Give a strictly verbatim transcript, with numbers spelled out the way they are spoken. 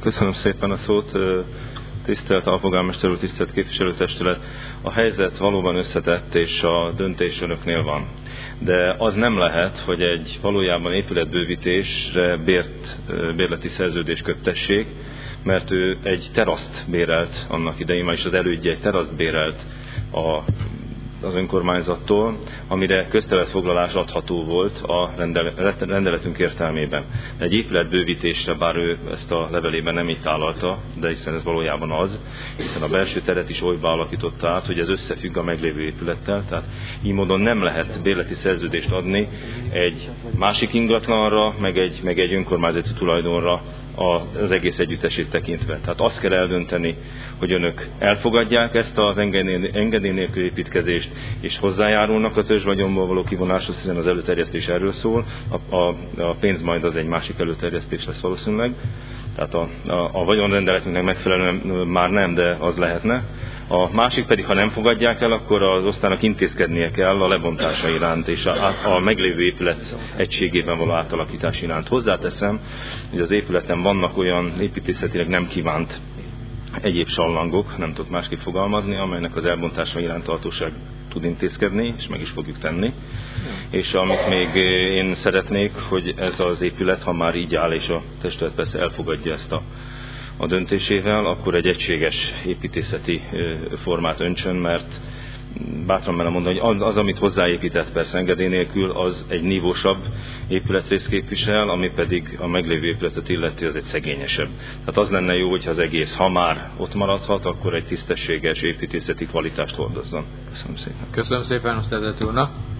Köszönöm szépen a szót. Tisztelt alpolgármester úr, tisztelt képviselőtestület. A helyzet valóban összetett, és a döntés önöknél van. De az nem lehet, hogy egy valójában épületbővítésre bért, bérleti szerződést köttessék, mert ő egy teraszt bérelt annak idején, és az elődje egy teraszt bérelt a az önkormányzattól, amire közterületfoglalás adható volt a rendeletünk értelmében. Egy épületbővítésre, bár ő ezt a levelében nem így tálalta, de hiszen ez valójában az, hiszen a belső teret is olyba alakította át, hogy ez összefügg a meglévő épülettel, tehát így módon nem lehet bérleti szerződést adni egy másik ingatlanra, meg egy, meg egy önkormányzati tulajdonra az egész együttesét tekintve. Tehát azt kell eldönteni, hogy önök elfogadják ezt az engedély nélkül építkezést, és hozzájárulnak a törzsvagyonból való kivonáshoz, hiszen az előterjesztés erről szól, a, a, a pénz majd az egy másik előterjesztés lesz valószínűleg. Tehát a, a, a vagyonrendeletünknek megfelelően már nem, de az lehetne. A másik pedig, ha nem fogadják el, akkor az osztálynak intézkednie kell a lebontása iránt és a, a meglévő épület egységében való átalakítás iránt. Hozzáteszem, hogy az épületen vannak olyan építészetileg nem kívánt egyéb sallangok, nem tudok másképp fogalmazni, amelynek az elbontása iránt a hatóság tud intézkedni, és meg is fogjuk tenni. És amit még én szeretnék, hogy ez az épület, ha már így áll, és a testület persze elfogadja ezt a a döntésével, akkor egy egységes építészeti formát öntsön, mert bátran merem mondani, hogy az, az, amit hozzáépített persze engedély nélkül, az egy nívósabb épületrészt képvisel, ami pedig a meglévő épületet illeti, az egy szegényesebb. Tehát az lenne jó, hogyha az egész, ha már ott maradhat, akkor egy tisztességes építészeti kvalitást hordozzon. Köszönöm szépen. Köszönöm szépen, osztályvezető úrnak.